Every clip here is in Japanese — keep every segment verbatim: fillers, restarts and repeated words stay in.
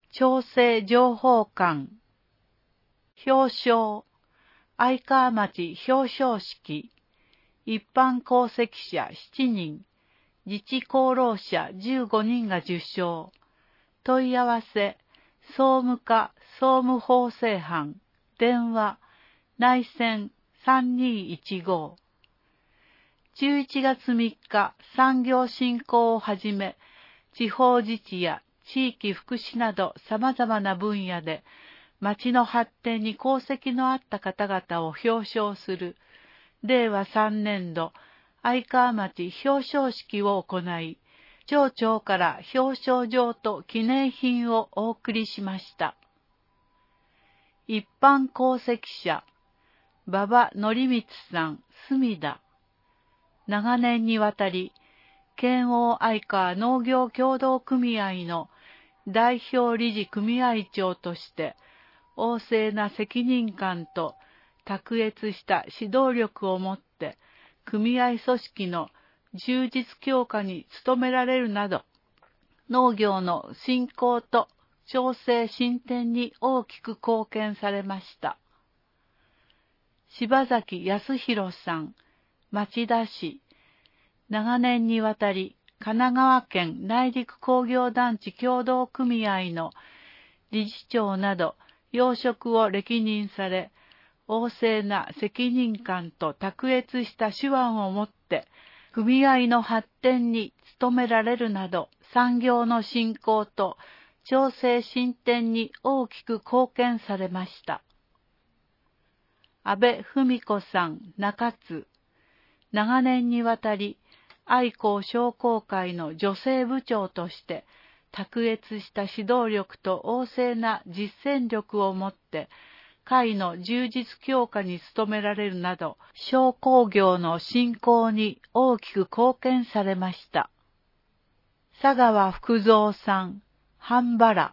調整情報館。表彰。愛川町表彰式。一般功績者しちにん。自治功労者じゅうごにんが受賞。問い合わせ。総務課総務法制班。電話。内線さんにいちご。じゅういちがつみっか、産業振興をはじめ、地方自治や地域福祉など様々な分野で、町の発展に功績のあった方々を表彰する、れいわさんねんど愛川町表彰式を行い、町長から表彰状と記念品をお送りしました。一般功績者、馬場則光さん、隅田。長年にわたり、県央愛川農業協同組合の代表理事組合長として、旺盛な責任感と卓越した指導力をもって、組合組織の充実強化に努められるなど、農業の振興と調整進展に大きく貢献されました。柴崎康弘さん、町田市。長年にわたり、神奈川県内陸工業団地協同組合の理事長など、要職を歴任され、旺盛な責任感と卓越した手腕をもって、組合の発展に努められるなど、産業の振興と調整進展に大きく貢献されました。安倍文子さん、中津。長年にわたり、愛好商工会の女性部長として、卓越した指導力と旺盛な実践力をもって、会の充実強化に努められるなど、商工業の振興に大きく貢献されました。佐川福蔵さん、半原。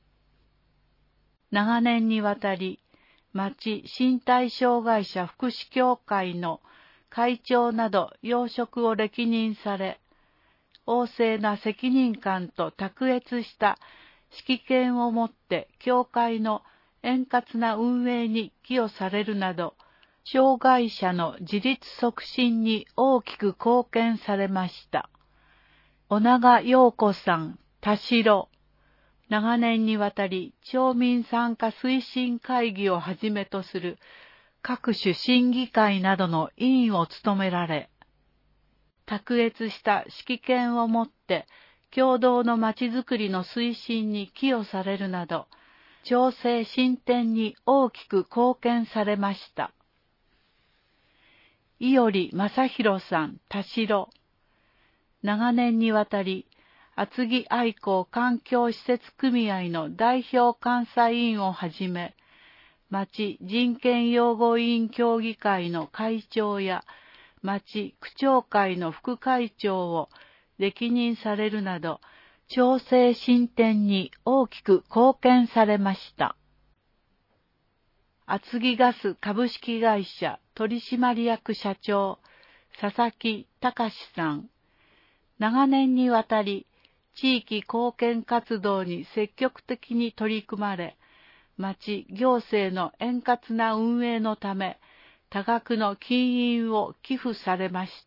長年にわたり、町身体障害者福祉協会の会長など要職を歴任され、旺盛な責任感と卓越した指揮権をもって協会の円滑な運営に寄与されるなど、障害者の自立促進に大きく貢献されました。小長陽子さん、田代。長年にわたり町民参加推進会議をはじめとする各種審議会などの委員を務められ、卓越した指揮権をもって共同のまちづくりの推進に寄与されるなど、調整進展に大きく貢献されました。伊織正弘さん、田代。長年にわたり、厚木愛好環境施設組合の代表監査委員をはじめ、町人権擁護委員協議会の会長や、町区長会の副会長を歴任されるなど、調整進展に大きく貢献されました。厚木ガス株式会社取締役社長、佐々木隆さん。長年にわたり、地域貢献活動に積極的に取り組まれ、町行政の円滑な運営のため、多額の金印を寄付されました。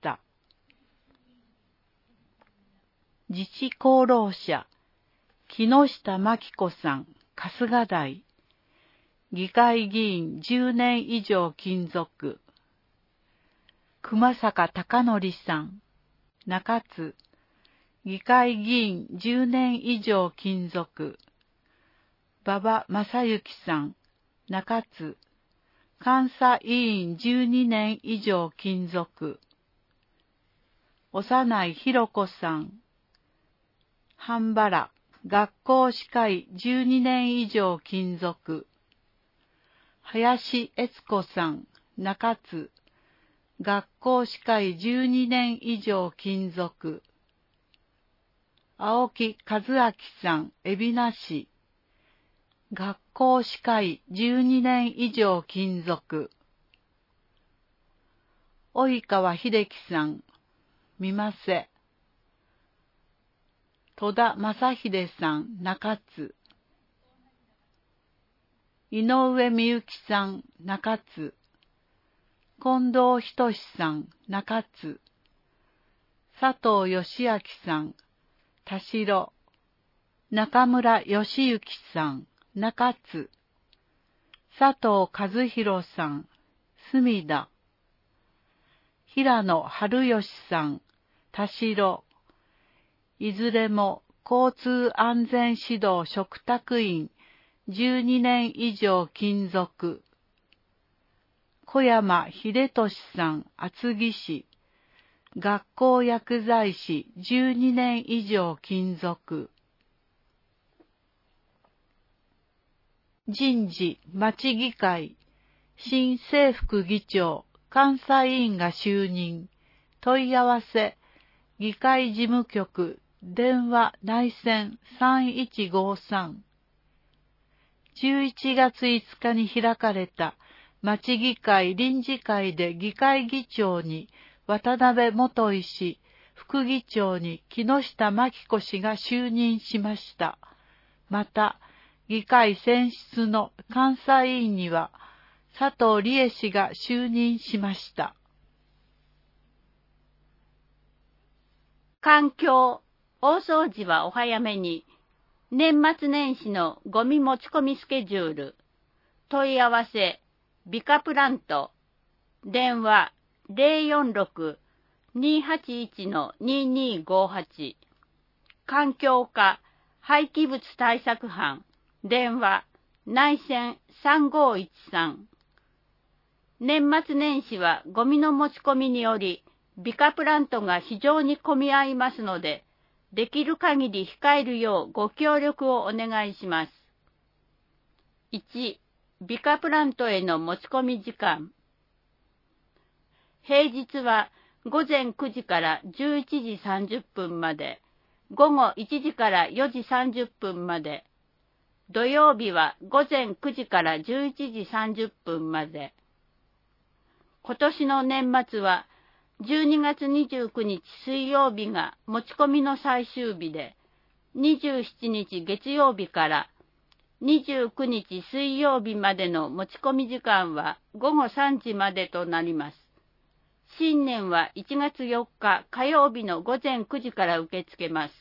自治功労者、木下真紀子さん、春日台。議会議員じゅうねん以上勤続。熊坂貴則さん、中津。議会議員じゅうねん以上勤続。馬場正幸さん、中津。監査委員じゅうにねん以上勤続。幼いひろ子さん、半原。学校司会じゅうにねん以上勤続。林悦子さん、中津。学校司会じゅうにねん以上勤続。青木和明さん、海老名市。学校司会じゅうにねん以上勤続。及川秀樹さん、三馬瀬。戸田正秀さん、中津。 井上美幸さん、中津。近藤仁さん、中津。佐藤義明さん、田代。中村義行さん、中津。佐藤和弘さん、隅田。平野春義さん、田代。いずれも交通安全指導嘱託員じゅうにねん以上勤続。小山秀俊さん、厚木市。学校薬剤師じゅうにねん以上勤続。人事町議会新正副議長監査委員が就任。問い合わせ議会事務局電話内線さんいちごさん。じゅういちがついつかに開かれた町議会臨時会で議会議長に渡辺元医師、副議長に木下真紀子氏が就任しました。また、議会選出の監査委員には佐藤理恵氏が就任しました。 環境、大掃除はお早めに。年末年始のゴミ持ち込みスケジュール。問い合わせ、ビカプラント。電話、ゼロよんろく にーはちいち にーにーごはち。環境課、廃棄物対策班。電話、内線さんごいちさん。年末年始はゴミの持ち込みにより、ビカプラントが非常に混み合いますので、できる限り控えるようご協力をお願いします。いち. ビカプラントへの持ち込み時間。平日はごぜんくじからじゅういちじさんじゅっぷんまで、ごごいちじからよじさんじゅっぷんまで、土曜日はごぜんくじからじゅういちじさんじゅっぷんまで。今年の年末はじゅうにがつにじゅうくにち水曜日が持ち込みの最終日で、にじゅうしちにち月曜日からにじゅうくにち水曜日までの持ち込み時間はごごさんじまでとなります。新年はいちがつよっか火曜日のごぜんくじから受け付けます。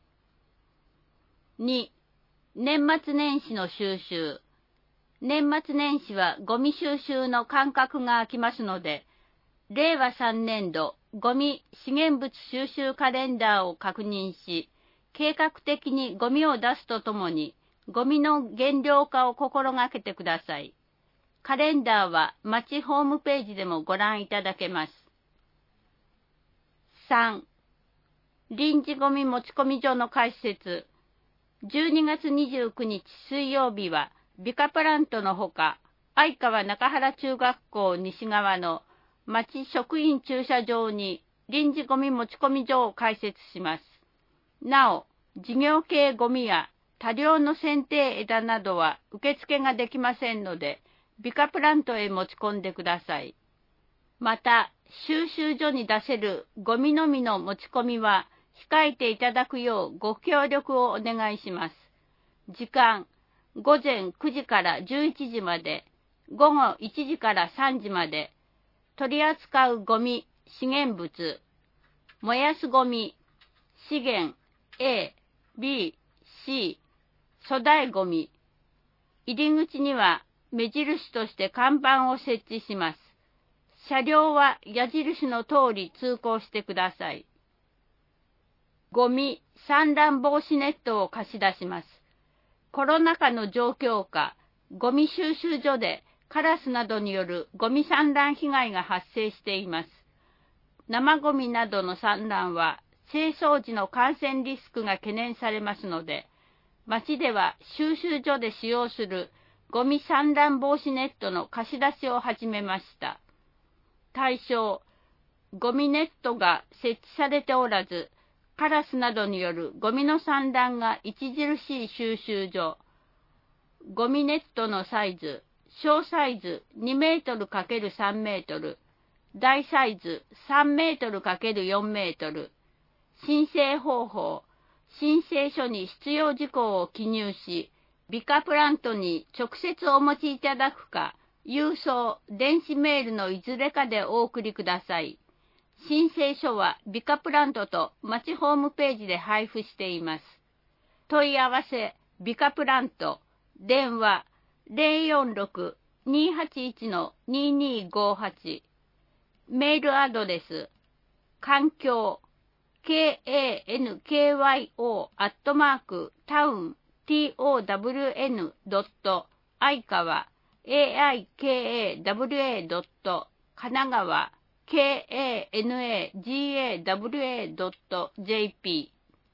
に. 年末年始の収集。年末年始はゴミ収集の間隔が空きますので、れいわさんねんどゴミ資源物収集カレンダーを確認し、計画的にゴミを出すとともに、ゴミの減量化を心がけてください。カレンダーは町ホームページでもご覧いただけます。さん. 臨時ゴミ持ち込み所の開設。じゅうにがつにじゅうくにち水曜日は、ビカプラントのほか、相川中原中学校西側の町職員駐車場に臨時ゴミ持ち込み所を開設します。なお、事業系ゴミや多量の剪定枝などは受付ができませんので、ビカプラントへ持ち込んでください。また、収集所に出せるゴミのみの持ち込みは控えていただくようご協力をお願いします。時間、ごぜんくじからじゅういちじまで、ごごいちじからさんじまで、取り扱うゴミ、資源物、燃やすゴミ、資源 A、B、C、粗大ゴミ。入り口には目印として看板を設置します。車両は矢印の通り通行してください。ゴミ、散乱防止ネットを貸し出します。コロナ禍の状況下、ゴミ収集所でカラスなどによるゴミ散乱被害が発生しています。生ゴミなどの散乱は清掃時の感染リスクが懸念されますので、町では収集所で使用するゴミ散乱防止ネットの貸し出しを始めました。対象、ゴミネットが設置されておらず、カラスなどによるゴミの散乱が著しい収集所。ゴミネットのサイズ、小サイズにメートルかけるさんメートル、大サイズさんメートルかけるよんメートル。申請方法、申請書に必要事項を記入し、 ビカプラントに直接お持ちいただくか、郵送、電子メールのいずれかでお送りください。申請書はビカプラントと町ホームページで配布しています。問い合わせ、ビカプラント、電話 ゼロよんろく にーはちいち にーにーごーはち、メールアドレス、環境、ケーエーエヌケーワイオー アットマーク、タウン、トウン、ドット、愛川、エーアイケーエーダブリューエー ドット、神奈川、ケーエーエヌエージーエーダブリューエー ドット ジェーピ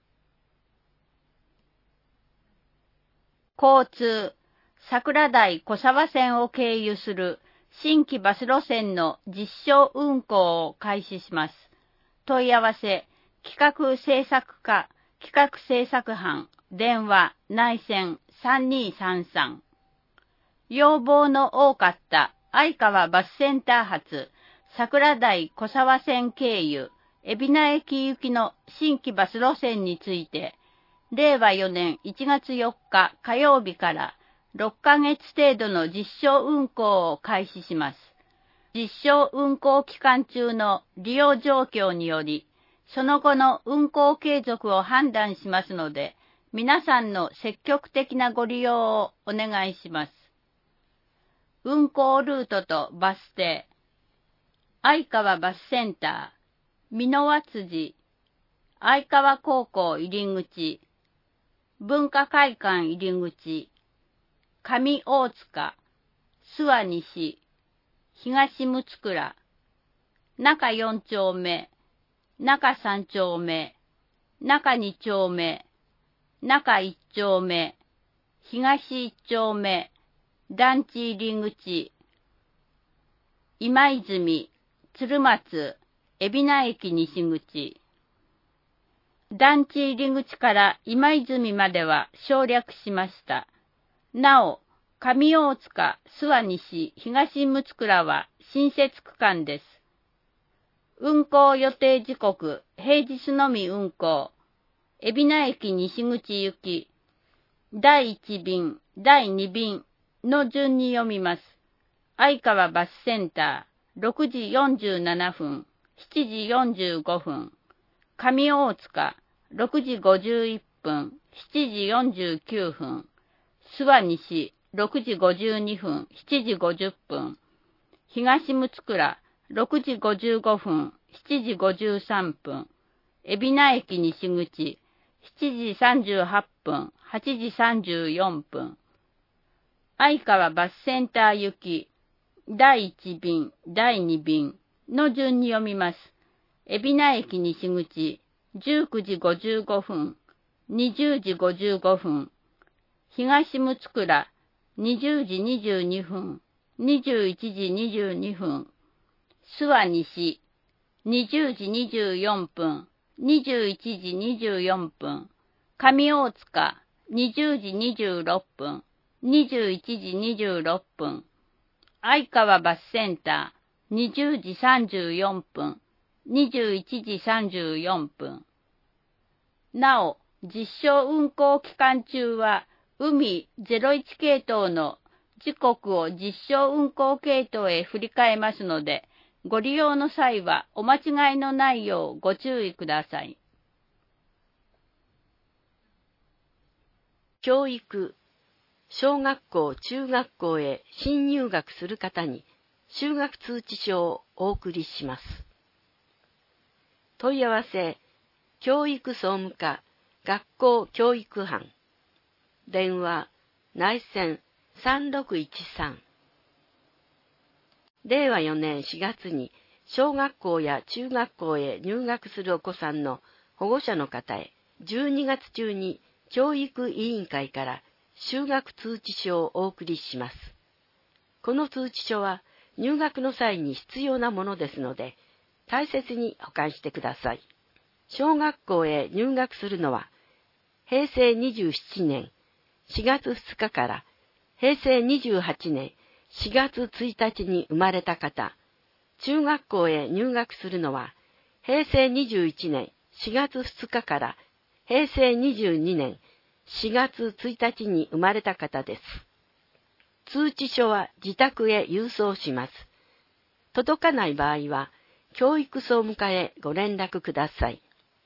ー。交通、桜台小沢線を経由する新規バス路線の実証運行を開始します。問い合わせ、企画制作課、企画制作班、電話、内線さんにーさんさん。要望の多かった愛川バスセンター発、桜台小沢線経由、海老名駅行きの新規バス路線について、れいわよねんいちがつよっか火曜日からろっかげつ程度の実証運行を開始します。実証運行期間中の利用状況により、その後の運行継続を判断しますので、皆さんの積極的なご利用をお願いします。運行ルートとバス停、愛川バスセンター、美濃和辻、愛川高校入り口、文化会館入り口、上大塚、諏訪西、東六倉、中四丁目、中三丁目、中二丁目、中一丁目、東一丁目、団地入り口、今泉、鶴松、海老名駅西口。団地入り口から今泉までは省略しました。なお、上大塚、諏訪西、東六倉は新設区間です。運行予定時刻、平日のみ運行。海老名駅西口行き。だいいち便、だいに便の順に読みます。愛川バスセンター、ろくじよんじゅうななふん、しちじよんじゅうごふん。上大塚、ろくじごじゅういっぷん、しちじよんじゅうきゅうふん。諏訪西、ろくじごじゅうにふん、しちじごじゅっぷん。東六倉、ろくじごじゅうごふん、しちじごじゅうさんぷん。海老名駅西口、しちじさんじゅうはっぷん、はちじさんじゅうよんぷん。愛川バスセンター行き、だいいち便、だいに便の順に読みます。海老名駅西口、じゅうくじごじゅうごふん、にじゅうじごじゅうごふん。東六倉、にじゅうじにじゅうにふん、にじゅういちじにじゅうにふん。諏訪西、にじゅうじにじゅうよんぷん、にじゅういちじにじゅうよんぷん。上大塚、にじゅうじにじゅうろっぷん、にじゅういちじにじゅうろっぷん。愛川バスセンター、にじゅうじさんじゅうよんぷん、にじゅういちじさんじゅうよんぷん。なお、実証運行期間中は、海ゼロいち系統の時刻を実証運行系統へ振り替えますので、ご利用の際はお間違いのないようご注意ください。 教育、小学校、中学校へ新入学する方に就学通知書をお送りします。問い合わせ、教育総務課、学校教育班。電話、内線さんろくいちさん。れいわよねんしがつに小学校や中学校へ入学するお子さんの保護者の方へ、じゅうにがつ中に教育委員会から就学通知書をお送りします。この通知書は入学の際に必要なものですので、大切に保管してください。小学校へ入学するのは、へいせいにじゅうななねんしがつふつかからへいせいにじゅうはちねんしがつついたちに生まれた方、中学校へ入学するのは、へいせいにじゅういちねんしがつふつかからへいせいにじゅうにねんしがつついたちに生まれた方です。通知書は自宅へ郵送します。届かない場合は、教育総務課へご連絡ください。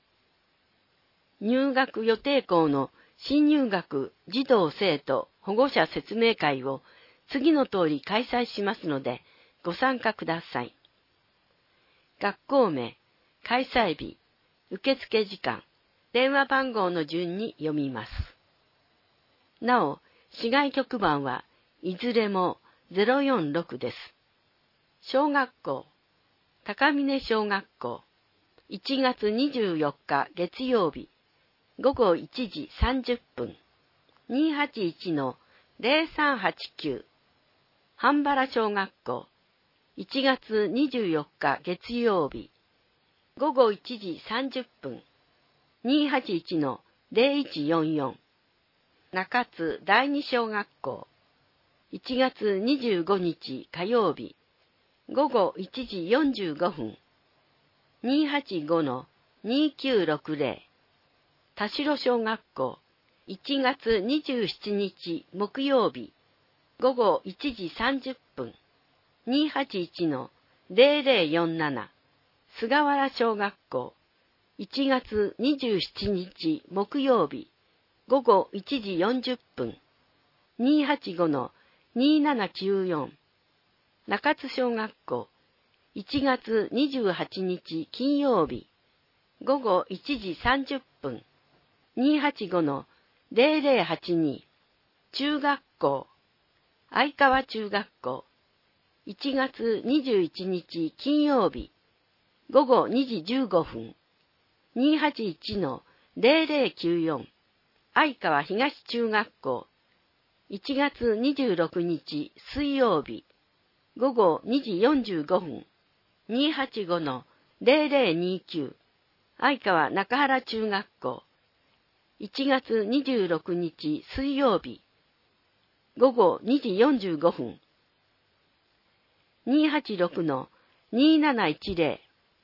入学予定校の新入学児童生徒保護者説明会を次の通り開催しますので、ご参加ください。学校名、開催日、受付時間、電話番号の順に読みます。なお、市外局番はいずれもゼロよんろくです。小学校、高峰小学校、いちがつにじゅうよっか月曜日、ごごいちじさんじゅっぷん、にーはちいちのゼロさんはちきゅう、半原小学校、いちがつにじゅうよっか月曜日、ごごいちじさんじゅっぷん、にーはちいちのゼロいちよんよん、中津第二小学校、いちがつにじゅうごにち火曜日、ごごいちじよんじゅうごふん、にーはちごのにーきゅうろくゼロ、田代小学校、いちがつにじゅうしちにち木曜日、ごごいちじさんじゅっぷん、にーはちいちのゼロゼロよんなな、菅原小学校、いちがつにじゅうしちにち木曜日、ごごいちじよんじゅっぷん、にーはちごのにーななきゅうよん、中津小学校、いちがつにじゅうはちにち金曜日、ごごいちじさんじゅっぷん、にーはちごのゼロゼロはちに、中学校、相川中学校、いちがつにじゅういちにち金曜日、ごごにじじゅうごふん、にーはちいちのゼロゼロきゅうよん、相川東中学校、いちがつにじゅうろくにち水曜日、ごごにじよんじゅうごふん、にーはちごのゼロゼロにきゅう、相川中原中学校、いちがつにじゅうろくにち水曜日、ごごにじよんじゅうごふん、にーはちろくのにーなないちゼロ、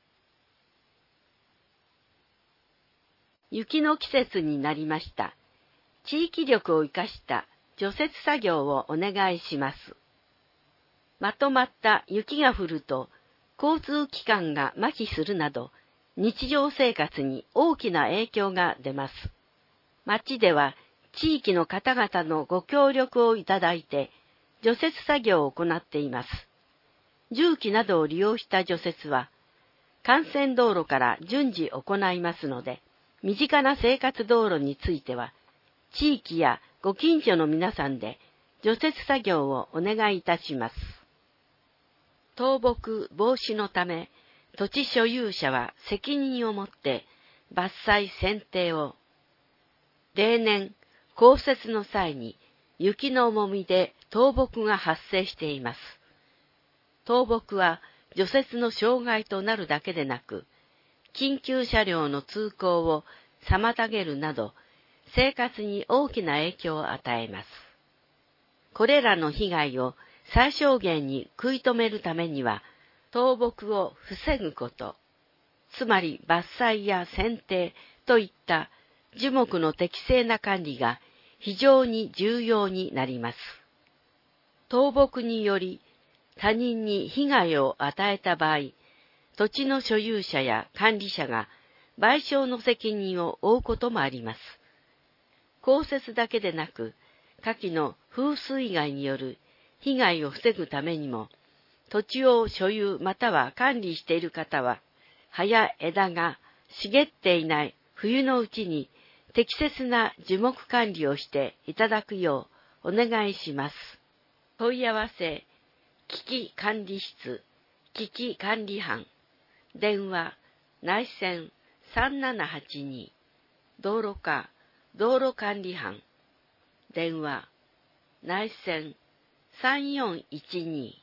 雪の季節になりました。地域力を生かした除雪作業をお願いします。まとまった雪が降ると、交通機関が麻痺するなど、日常生活に大きな影響が出ます。町では、地域の方々のご協力をいただいて、除雪作業を行っています。重機などを利用した除雪は、幹線道路から順次行いますので、身近な生活道路については、地域やご近所の皆さんで除雪作業をお願いいたします。倒木防止のため、土地所有者は責任を持って伐採剪定を。例年、降雪の際に雪の重みで倒木が発生しています。倒木は除雪の障害となるだけでなく、緊急車両の通行を妨げるなど、生活に大きな影響を与えます。これらの被害を最小限に食い止めるためには、倒木を防ぐこと、つまり伐採や剪定といった樹木の適正な管理が非常に重要になります。倒木により他人に被害を与えた場合、土地の所有者や管理者が賠償の責任を負うこともあります。降雪だけでなく、下記の風水害による被害を防ぐためにも、土地を所有または管理している方は、葉や枝が茂っていない冬のうちに適切な樹木管理をしていただくようお願いします。問い合わせ、危機管理室、危機管理班、電話、内線さんななはちに、道路課、道路管理班、電話、内線さんよんいちに。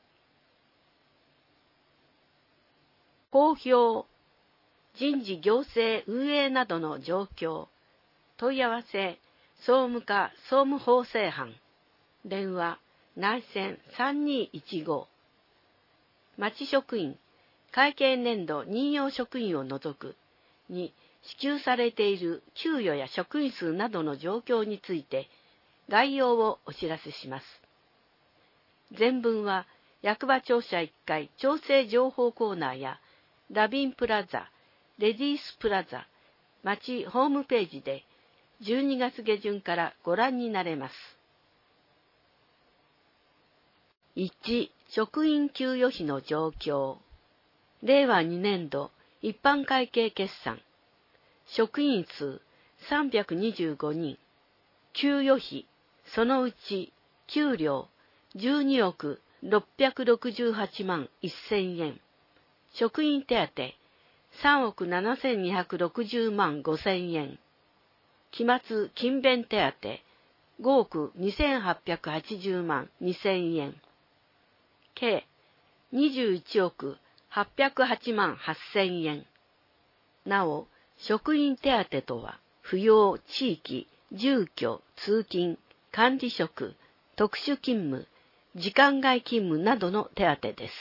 公表、人事行政運営などの状況、問い合わせ、総務課総務法制班、電話、内線さんにいちご。町職員、会計年度任用職員を除くに支給されている給与や職員数などの状況について概要をお知らせします。全文は役場庁舎いっかい調整情報コーナーやラビンプラザ、レディースプラザ、町ホームページでじゅうにがつ下旬からご覧になれます。いち. 職員給与費の状況。れいわにねんど一般会計決算。職員数さんびゃくにじゅうごにん。給与費、そのうち給料じゅうにおくろっぴゃくろくじゅうはちまんせんえん。職員手当さんおくななせんにひゃくろくじゅうまんごせんえん。期末勤勉手当ごおくにせんはっぴゃくはちじゅうまんにせんえん。計にじゅういちおくはっぴゃくはちまんはっせんえん。なお、職員手当とは、扶養、地域、住居、通勤、管理職、特殊勤務、時間外勤務などの手当です。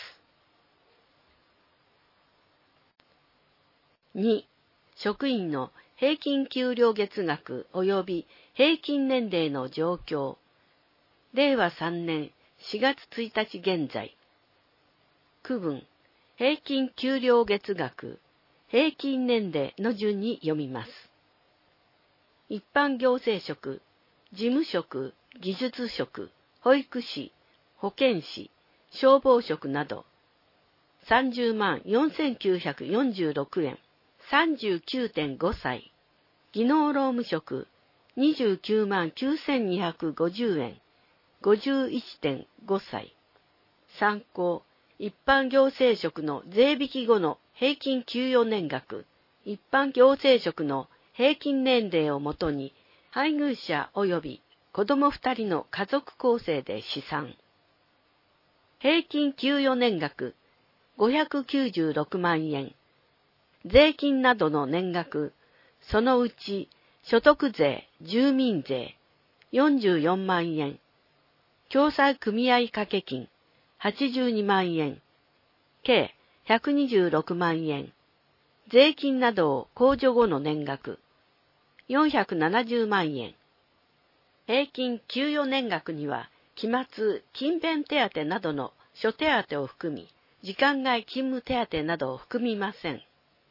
に. 職員の平均給料月額及び平均年齢の状況。れいわさんねんしがつついたち現在。区分、平均給料月額、平均年齢の順に読みます。一般行政職、事務職、技術職、保育士、保健師、消防職など、さんじゅうまんよんせんきゅうひゃくよんじゅうろくえん、さんじゅうきゅうてんごさい。技能労務職、にじゅうきゅうまんきゅうせんにひゃくごじゅうえん、ごじゅういちてんごさい。参考、一般行政職の税引き後の平均給与年額、一般行政職の平均年齢をもとに、配偶者及び子供ふたりの家族構成で試算。平均給与年額、ごひゃくきゅうじゅうろくまんえん。税金などの年額、そのうち所得税、住民税、よんじゅうよんまんえん。共済組合掛金、はちじゅうにまんえん。計ひゃくにじゅうろくまんえん。税金などを控除後の年額、よんひゃくななじゅうまんえん。平均給与年額には、期末勤勉手当などの諸手当を含み、時間外勤務手当などを含みません。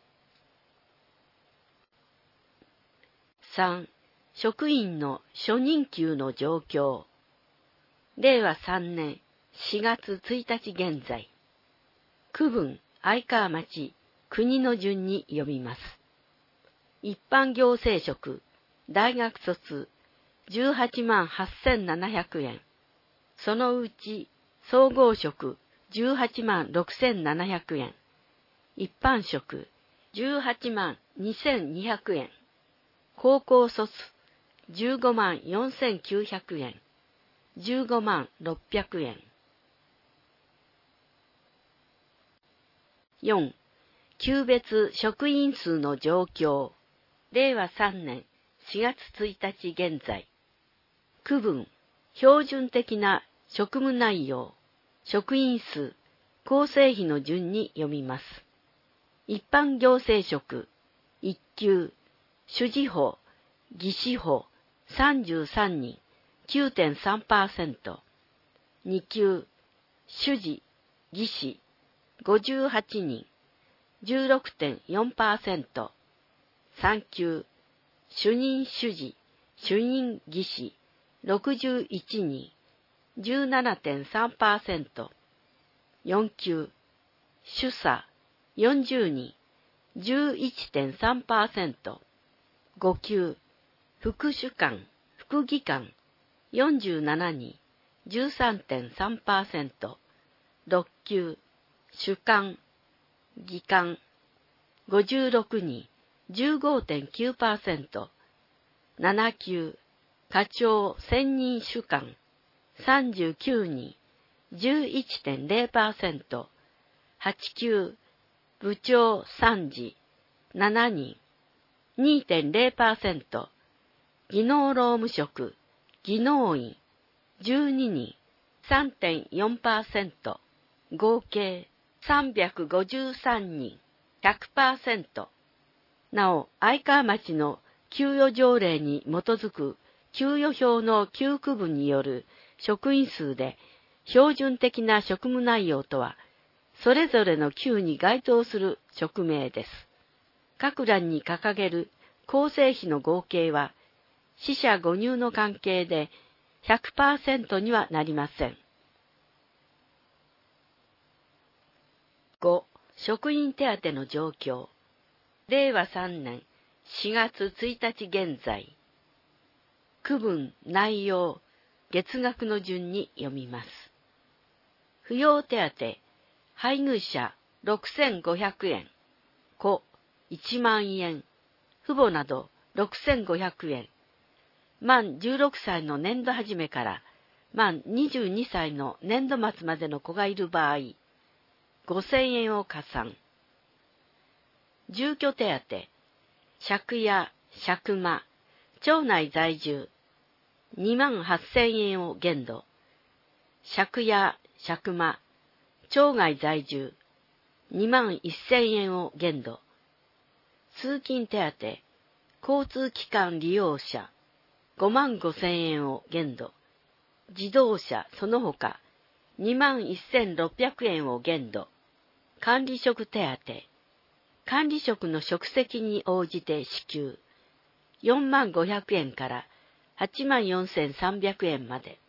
さん. 職員の初任給の状況。れいわさんねんしがつついたち現在。区分、愛川町、国の順に読みます。一般行政職、大学卒、じゅうはちまんはっせんななひゃくえん。そのうち、総合職、じゅうはちまんろくせんななひゃくえん。一般職、じゅうはちまんにせんにひゃくえん。高校卒、じゅうごまんよんせんきゅうひゃくえん。じゅうごまんろっぴゃくえん。よん. 級別職員数の状況。れいわさんねんしがつついたち現在。区分、標準的な職務内容、職員数、構成比の順に読みます。一般行政職、いっ級、主事法、技士法、さんじゅうさんにん、きゅうてんさんパーセント。に級、主事、技士、ごじゅうはちにん、じゅうろくてんよんパーセント。さん級、主任主事、主任技士、ろくじゅういちにん、じゅうななてんさんパーセント。よん級、主査、よんじゅうにん、じゅういちてんさんパーセント。ご級、副主幹、副技官、よんじゅうななにん、じゅうさんてんさんパーセント。ろっ級、主幹、技官、ごじゅうろくにん、じゅうごてんきゅうパーセント。なな級、課長専任主幹、さんじゅうきゅうにん、じゅういちてんゼロパーセント。はち級、部長参事、しちにん、にてんゼロパーセント。技能労務職、技能員、じゅうににん、さんてんよんパーセント。合計さんびゃくごじゅうさんにん、ひゃくパーセント。 なお、相川町の給与条例に基づく給与表の給区分による職員数で、標準的な職務内容とは、それぞれの給に該当する職名です。各欄に掲げる構成比の合計は、四捨五入の関係で ひゃくパーセント にはなりません。ご. 職員手当の状況。れいわさんねんしがつついたち現在。区分、内容、月額の順に読みます。扶養手当、配偶者ろくせんごひゃくえん、子いちまんえん、父母などろくせんごひゃくえん、満じゅうろくさいの年度始めから満にじゅうにさいの年度末までの子がいる場合、ごせんえんを加算。住居手当、借家、借間、町内在住、にまんはっせんえんを限度。借家、借間、町外在住、にまんせんえんを限度。通勤手当、交通機関利用者、ごまんごせんえんを限度。自動車その他、にまんせんろっぴゃくえんを限度。管理職手当、管理職の職責に応じて支給、よんまんごひゃくえんからはちまんよんせんさんびゃくえんまで。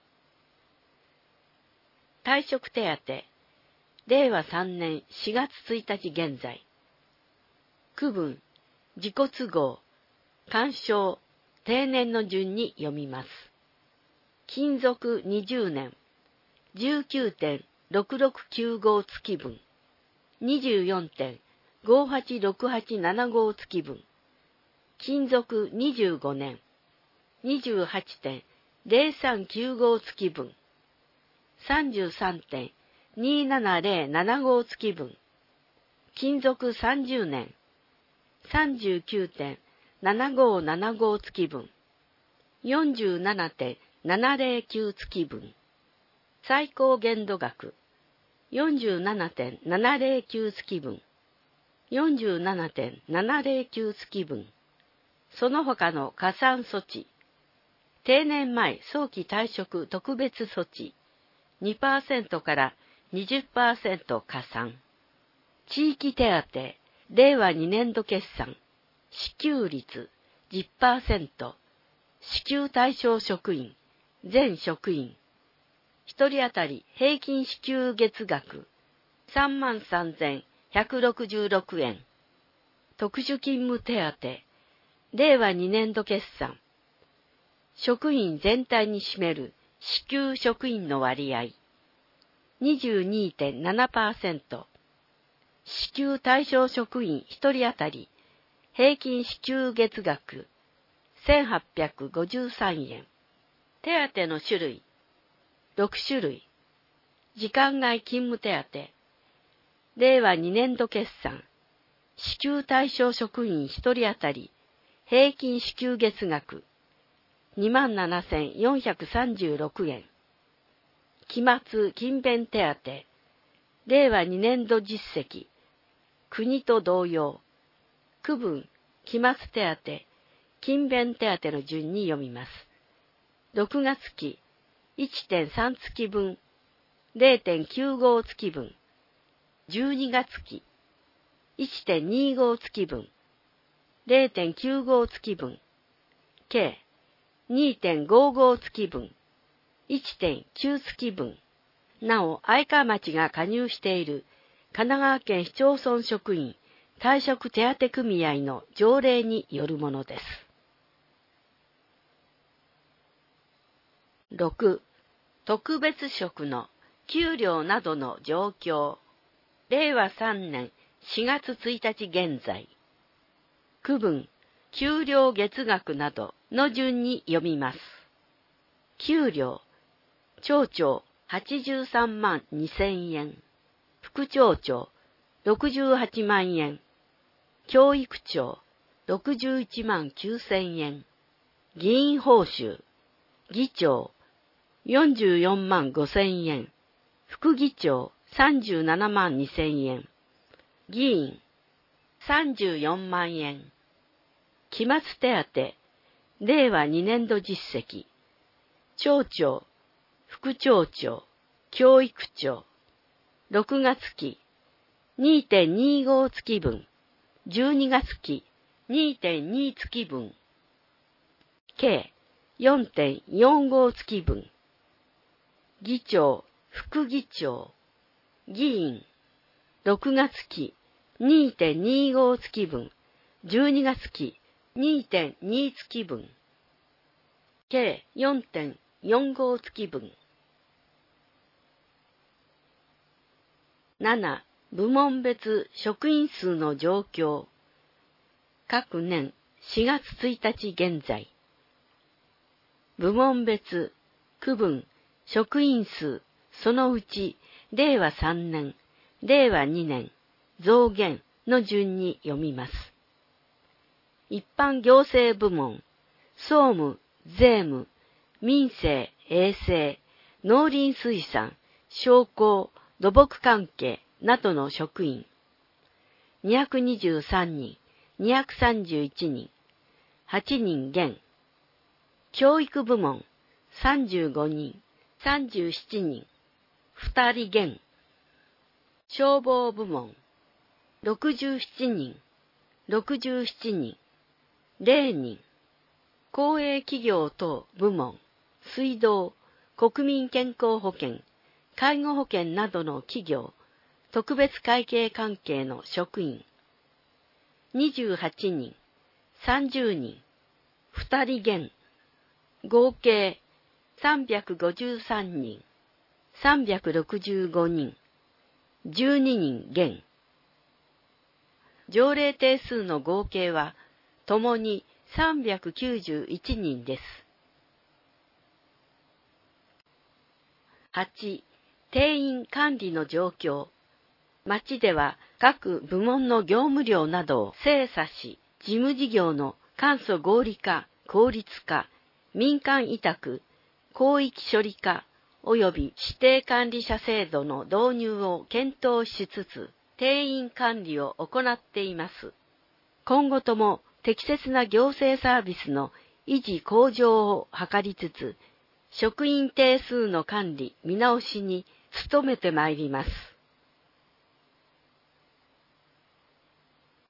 退職手当、れいわさんねんしがつついたち現在。区分、自己都合、干渉、定年の順に読みます。勤続にじゅうねん、じゅうきゅうてんろくろくきゅうご月分、にじゅうよんてんごはちろくはちななご月分、勤続にじゅうごねん、にじゅうはちてんぜろさんきゅうご月分、さんじゅうさんてんにななぜろななご月分、勤続さんじゅうねん、さんじゅうきゅうてんななごななご月分、よんじゅうななてんななぜろきゅう月分、最高限度額、よんじゅうななてんななぜろきゅう月分、よんじゅうななてんななぜろきゅう月分、その他の加算措置、定年前早期退職特別措置、にパーセント から にじゅっパーセント 加算。地域手当、れいわにねんど決算、支給率 じゅっパーセント、支給対象職員、全職員、一人当たり平均支給月額さんまんさんぜんひゃくろくじゅうろくえん。特殊勤務手当、れいわにねんど決算、職員全体に占める支給職員の割合 にじゅうにてんななパーセント、支給対象職員一人当たり平均支給月額せんはっぴゃくごじゅうさんえん。手当の種類ろくしゅるい。時間外勤務手当、れいわにねんど決算、支給対象職員一人当たり平均支給月額にまんななせんよんひゃくさんじゅうろくえん。期末勤勉手当、れいわにねんど実績、国と同様、区分、期末手当、勤勉手当の順に読みます。ろくがつ期、いってんさん月分、れいてんきゅうご月分、じゅうにがつ期、いってんにご月分、れいてんきゅうご月分、計 にてんごご月分、いってんきゅう月分。なお、相川町が加入している神奈川県市町村職員退職手当組合の条例によるものです。ろく. 特別職の給料などの状況。れいわさんねんしがつついたち現在。区分、給料月額などの順に読みます。給料、町長はちじゅうさんまんにせんえん、副町長ろくじゅうはちまんえん、教育長ろくじゅういちまんきゅうせんえん、議員報酬、議長よんじゅうよんまんごせんえん、副議長さんじゅうななまんにせんえん、議員さんじゅうよんまんえん。期末手当、れいわにねんど実績。町長、副町長、教育長。ろくがつ期、にてんにじゅうご 月分。じゅうにがつ期、にてんに 月分。計 よんてんよんご 月分。議長、副議長、議員。ろくがつ期、にてんにじゅうご 月分。じゅうにがつ期、にてんに 月分。計 よんてんよんご 月分。なな、部門別職員数の状況。各年しがつついたち現在。部門別、区分、職員数、そのうち、れいわさんねん、れいわにねん、増減の順に読みます。一般行政部門、総務、税務、民生、衛生、農林水産、商工、土木関係などの職員、にひゃくにじゅうさんにん、にひゃくさんじゅういちにん、はちにん減。教育部門、さんじゅうごにん、さんじゅうななにん、ふたり減。消防部門、ろくじゅうななにん、ろくじゅうななにん、れいにん。公営企業等部門、水道、国民健康保険、介護保険などの企業、特別会計関係の職員、にじゅうはちにん、さんじゅうにん、ふたり減。合計さんびゃくごじゅうさんにん、さんびゃくろくじゅうごにん、じゅうににん減。条例定数の合計は、ともにさんびゃくきゅうじゅういちにんです。はち、定員管理の状況。町では各部門の業務量などを精査し、事務事業の簡素合理化、効率化、民間委託、広域処理化及び指定管理者制度の導入を検討しつつ、定員管理を行っています。今後とも適切な行政サービスの維持向上を図りつつ、職員定数の管理見直しに努めてまいります。